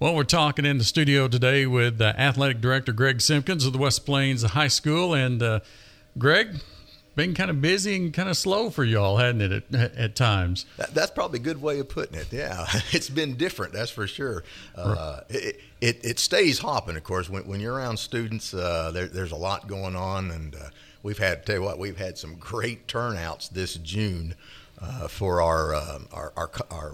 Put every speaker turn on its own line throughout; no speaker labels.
Well, we're talking in the studio today with Athletic Director Greg Simpkins of the West Plains High School. And Greg, been kind of busy and kind of slow for y'all, hadn't it, at times?
That's probably a good way of putting it, yeah. It's been different, that's for sure. It stays hopping, of course. When you're around students, there's a lot going on. And we've had some great turnouts this June for our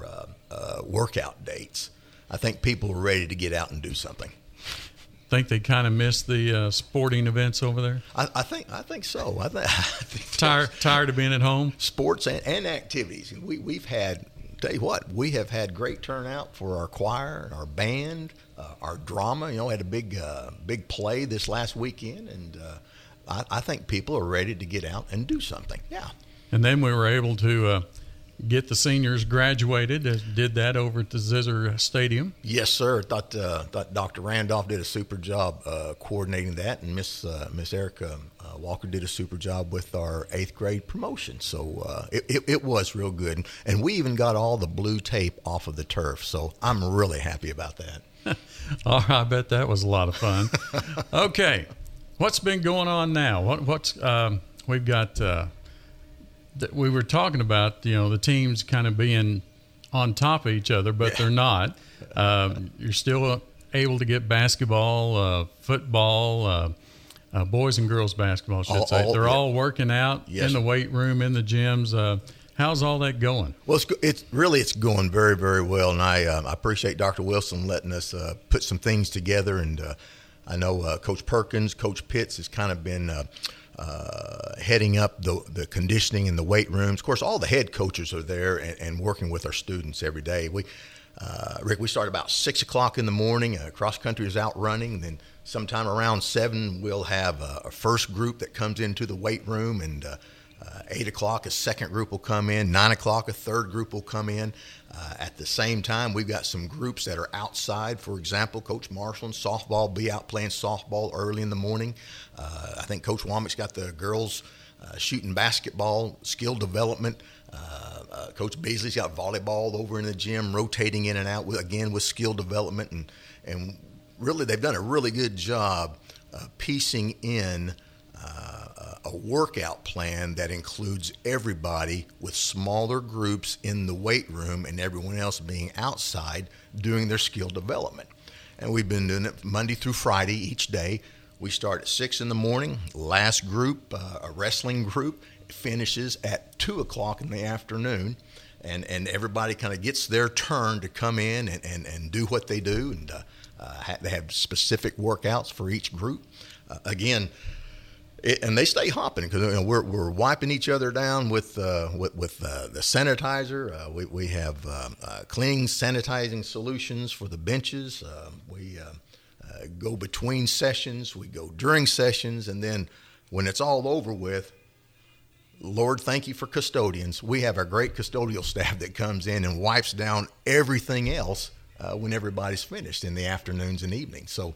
workout dates. I think people are ready to get out and do something.
Think they kind of missed the sporting events over there?
I think so. I think
tired of being at home?
Sports and activities. We've had, tell you what, we have had great turnout for our choir, our band, our drama. You know, had a big play this last weekend, and I think people are ready to get out and do something. Yeah.
And then we were able to get the seniors graduated. Did that over at the Zizzer Stadium.
Yes, sir. Thought Dr. Randolph did a super job coordinating that, and Miss Erica Walker did a super job with our 8th grade promotion. So it was real good, and we even got all the blue tape off of the turf. So I'm really happy about that.
Oh, I bet that was a lot of fun. Okay, what's been going on now? What's we've got. We were talking about, the teams kind of being on top of each other, but they're not. You're still able to get basketball, football, boys and girls basketball, I should say. They're all working out in the weight room, in the gyms. How's all that going?
Well, it's going very, very well, and I appreciate Dr. Wilson letting us put some things together. And I know Coach Perkins, Coach Pitts has kind of been heading up the conditioning in the weight rooms. Of course, all the head coaches are there and working with our students every day. Rick, we start about 6 o'clock in the morning. Cross country is out running. Then sometime around 7, we'll have a first group that comes into the weight room, and 8 o'clock a second group will come in. 9 o'clock a third group will come in. At the same time, we've got some groups that are outside. For example, Coach Marshall in softball will be out playing softball early in the morning. I think Coach Womack's got the girls shooting basketball, skill development. Coach Beasley's got volleyball over in the gym, rotating in and out with skill development. And really, they've done a really good job piecing in a workout plan that includes everybody, with smaller groups in the weight room and everyone else being outside doing their skill development. And we've been doing it Monday through Friday each day. We start at 6 in the morning. Last group, a wrestling group, finishes at 2 o'clock in the afternoon. And everybody kind of gets their turn to come in and do what they do. And they have specific workouts for each group. And they stay hopping because we're wiping each other down with the sanitizer. We have cleaning, sanitizing solutions for the benches. We go between sessions. We go during sessions, and then when it's all over with, Lord, thank you for custodians. We have our great custodial staff that comes in and wipes down everything else when everybody's finished in the afternoons and evenings. So.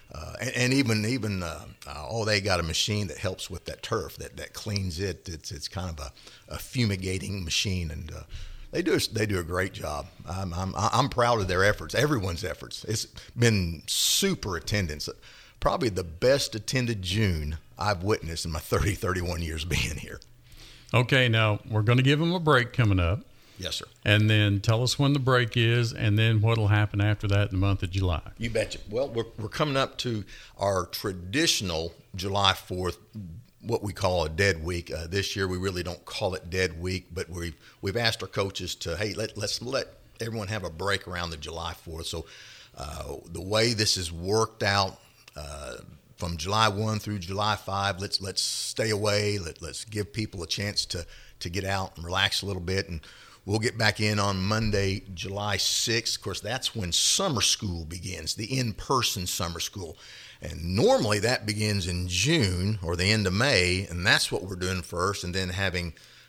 They got a machine that helps with that turf that cleans it. It's kind of a fumigating machine, and they do a great job. I'm proud of their efforts, everyone's efforts. It's been super attendance, probably the best attended June I've witnessed in my 31 years being here.
Okay, now we're going to give them a break coming up.
Yes, sir.
And then tell us when the break is, and then what will happen after that in the month of July.
You betcha. Well, we're coming up to our traditional July 4th, what we call a dead week. This year we really don't call it dead week, but we've asked our coaches to, hey, let's let everyone have a break around the July 4th. So the way this is worked out from July 1 through July 5, let's stay away. Let's give people a chance to get out and relax a little bit, and we'll get back in on Monday, July 6th. Of course, that's when summer school begins, the in-person summer school. And normally that begins in June or the end of May, and that's what we're doing first, and then having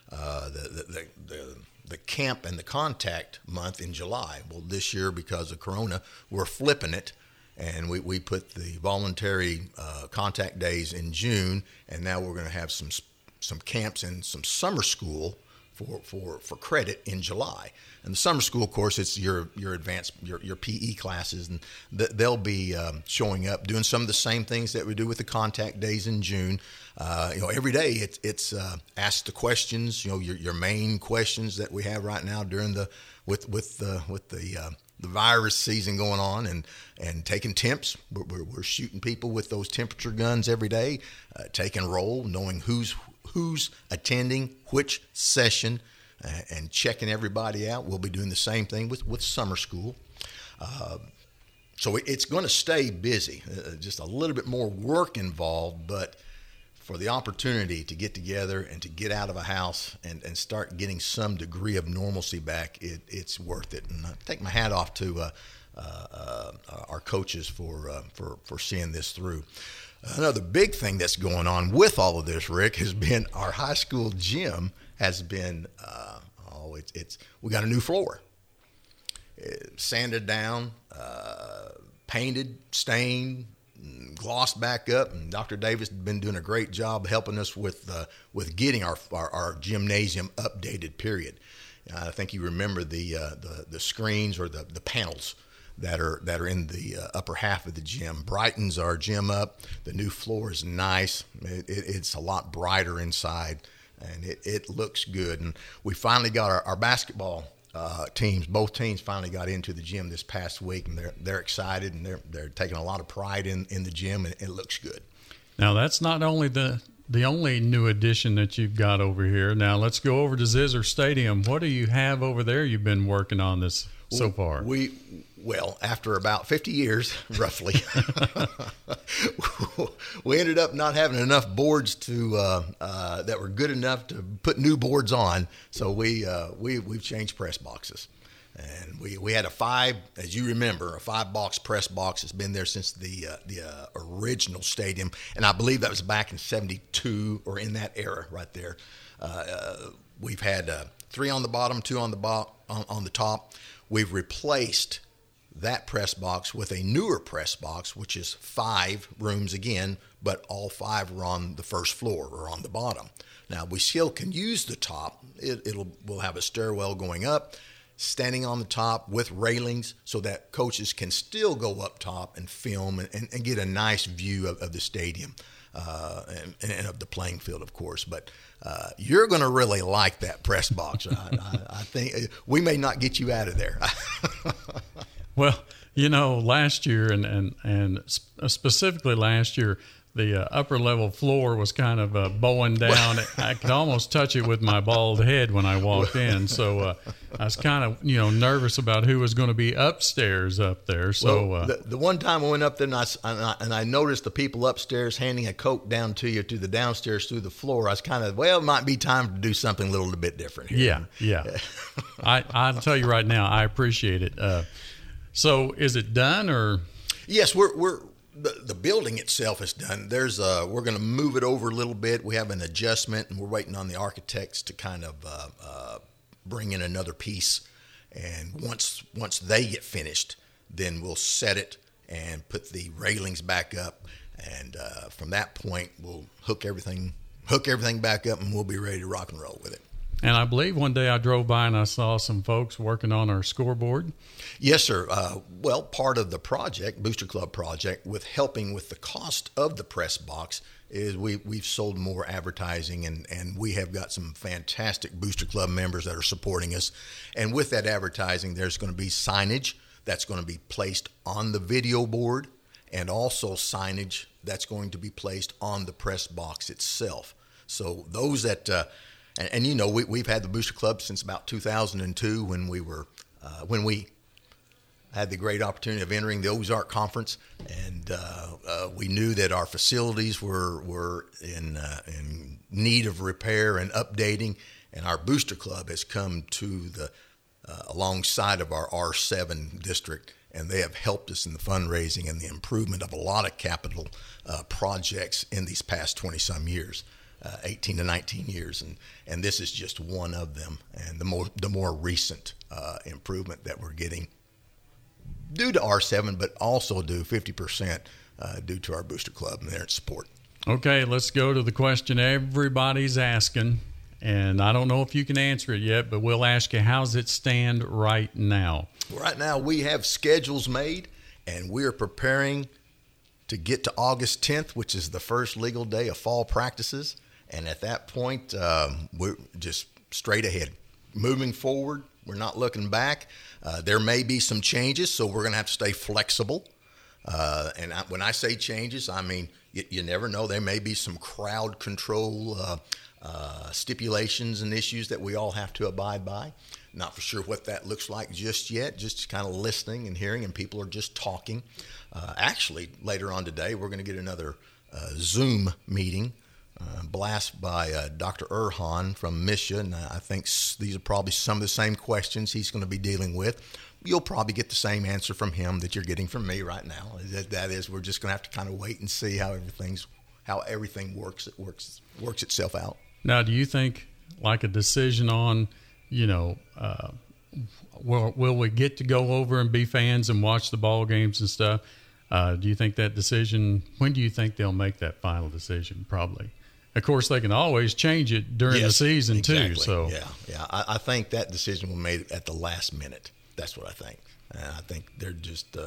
the camp and the contact month in July. Well, this year, because of Corona, we're flipping it, and we put the voluntary contact days in June, and now we're going to have some camps and some summer school for credit in July. And the summer school, of course, it's your advanced your PE classes, and they'll be showing up doing some of the same things that we do with the contact days in June. Every day it's ask the questions. Your main questions that we have right now during the virus season going on, and taking temps. We're shooting people with those temperature guns every day, taking roll, knowing who's attending which session, and checking everybody out. We'll be doing the same thing with summer school. So it's going to stay busy, just a little bit more work involved, but for the opportunity to get together and to get out of a house and start getting some degree of normalcy back, it's worth it. And I take my hat off to our coaches for seeing this through. Another big thing that's going on with all of this, Rick, has been our high school gym has been, we got a new floor. Sanded down, painted, stained, glossed back up, and Dr. Davis has been doing a great job helping us with getting our gymnasium updated, period. I think you remember the screens or the panels that are in the upper half of the gym. Brightens our gym up. The new floor is nice. It's a lot brighter inside, and it looks good. And we finally got our basketball teams. Both teams finally got into the gym this past week, and they're excited, and they're taking a lot of pride in the gym, and it looks good.
Now, that's not only the only new addition that you've got over here. Now, let's go over to Zizzer Stadium. What do you have over there you've been working on this so far?
Well, after about 50 years, roughly, we ended up not having enough boards that were good enough to put new boards on. So we've changed press boxes, and we had a 5-box press box that's been there since the original stadium, and I believe that was back in '72 or in that era right there. We've had 3 on the bottom, 2 on the top. We've replaced that press box with a newer press box, which is 5 rooms again, but all 5 are on the first floor or on the bottom. Now, we still can use the top. We'll have a stairwell going up, standing on the top with railings so that coaches can still go up top and film and get a nice view of the stadium and of the playing field, of course. But you're going to really like that press box. I think we may not get you out of there.
Well, last year and specifically last year, the upper level floor was kind of bowing down. I could almost touch it with my bald head when I walked in. So I was kind of, nervous about who was going to be upstairs up there. So
the one time I went up there and I noticed the people upstairs handing a Coke down to you to the downstairs through the floor. I was kind of, it might be time to do something a little bit different here.
Yeah. I'll tell you right now, I appreciate it. So is it done or?
Yes, the building itself is done. We're going to move it over a little bit. We have an adjustment, and we're waiting on the architects to kind of bring in another piece. And once they get finished, then we'll set it and put the railings back up. And from that point, we'll hook everything back up, and we'll be ready to rock and roll with it.
And I believe one day I drove by and I saw some folks working on our scoreboard.
Yes, sir. Part of the project, Booster Club project, with helping with the cost of the press box, is we've sold more advertising, and we have got some fantastic Booster Club members that are supporting us. And with that advertising, there's going to be signage that's going to be placed on the video board, and also signage that's going to be placed on the press box itself. So those that we've had the Booster Club since about 2002 when we had the great opportunity of entering the Ozark Conference, and we knew that our facilities were in need of repair and updating, and our Booster Club has come to the alongside of our R7 district, and they have helped us in the fundraising and the improvement of a lot of capital projects in these past 20-some years. 18 to 19 years, and this is just one of them, and the more recent improvement that we're getting due to R7, but also due 50% due to our Booster Club and their support.
Okay, let's go to the question everybody's asking, And I don't know if you can answer it yet, but we'll ask you, how's it stand right now?
Right now, we have schedules made, and we are preparing to get to August 10th, which is the first legal day of fall practices. And at that point, we're just straight ahead. Moving forward, we're not looking back. There may be some changes, so we're going to have to stay flexible. When I say changes, I mean, you never know. There may be some crowd control stipulations and issues that we all have to abide by. Not for sure what that looks like just yet, just kind of listening and hearing, and people are just talking. Actually, later on today, we're going to get another Zoom meeting, blast by Dr. Erhan from Misha, and I think these are probably some of the same questions he's going to be dealing with. You'll probably get the same answer from him that you're getting from me right now. That is, we're just going to have to kind of wait and see how everything works. It works itself out.
Now, do you think like a decision on, will we get to go over and be fans and watch the ball games and stuff? Do you think that decision, when do you think they'll make that final decision? Probably. Of course, they can always change it during the season too. So
yeah. I think that decision will be made at the last minute. That's what I think. I think they're just,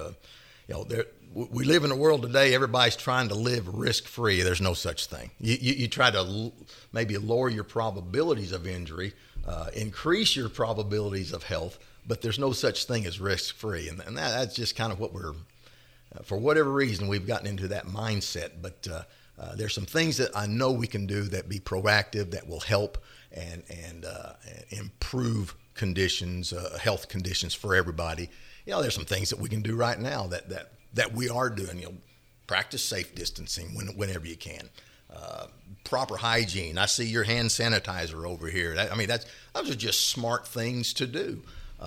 we live in a world today, everybody's trying to live risk-free. There's no such thing. You try to maybe lower your probabilities of injury, increase your probabilities of health, but there's no such thing as risk-free. And that's just kind of what we're, for whatever reason, we've gotten into that mindset. But there's some things that I know we can do that be proactive, that will help and improve conditions, health conditions for everybody. There's some things that we can do right now that we are doing. Practice safe distancing whenever you can. Proper hygiene. I see your hand sanitizer over here. Those are just smart things to do.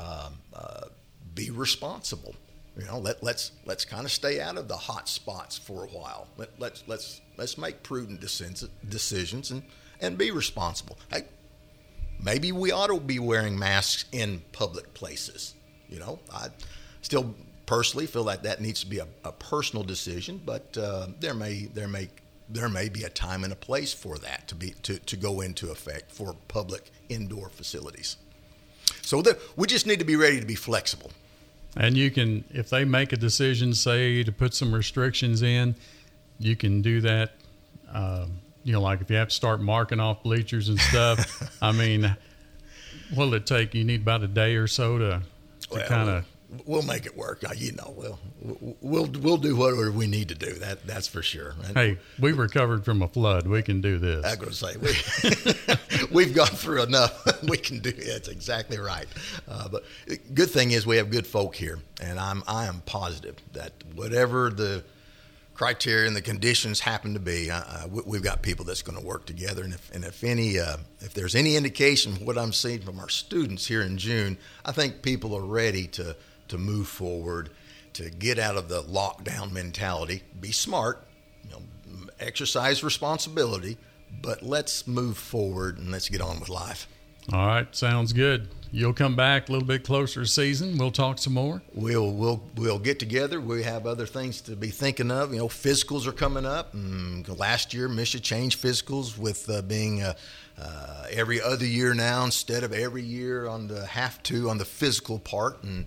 Be responsible. Let's kind of stay out of the hot spots for a while. Let's make prudent decisions and be responsible. Hey, maybe we ought to be wearing masks in public places. I still personally feel like that needs to be a personal decision, but there may be a time and a place for that to go into effect for public indoor facilities. So we just need to be ready to be flexible.
And you can, if they make a decision, say to put some restrictions in, you can do that. Like if you have to start marking off bleachers and stuff. What'll it take? You need about a day or so to kind of.
We'll make it work. We'll do whatever we need to do. That's for sure.
Hey, we recovered from a flood. We can do this.
I'm going to say we've gone through enough. We can do it. That's exactly right. But good thing is we have good folk here, and I am positive that whatever the criteria and the conditions happen to be, we've got people that's going to work together. And if there's any indication of what I'm seeing from our students here in June, I think people are ready to move forward, to get out of the lockdown mentality, be smart, exercise responsibility, but let's move forward and let's get on with life.
All right, sounds good. You'll come back a little bit closer to season. We'll talk some more.
We'll get together. We have other things to be thinking of. Physicals are coming up. Last year, Misha changed physicals with being every other year now instead of every year on the physical part. And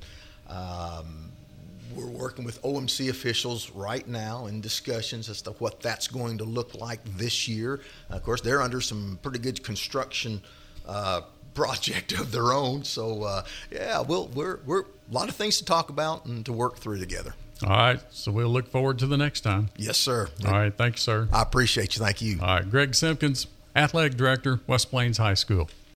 we're working with OMC officials right now in discussions as to what that's going to look like this year. Of course, they're under some pretty good construction project of their own. So, we're a lot of things to talk about and to work through together.
All right. So we'll look forward to the next time.
Yes, sir.
All right. Thank you, sir.
I appreciate you. Thank you.
All right. Greg Simpkins, Athletic Director, West Plains High School.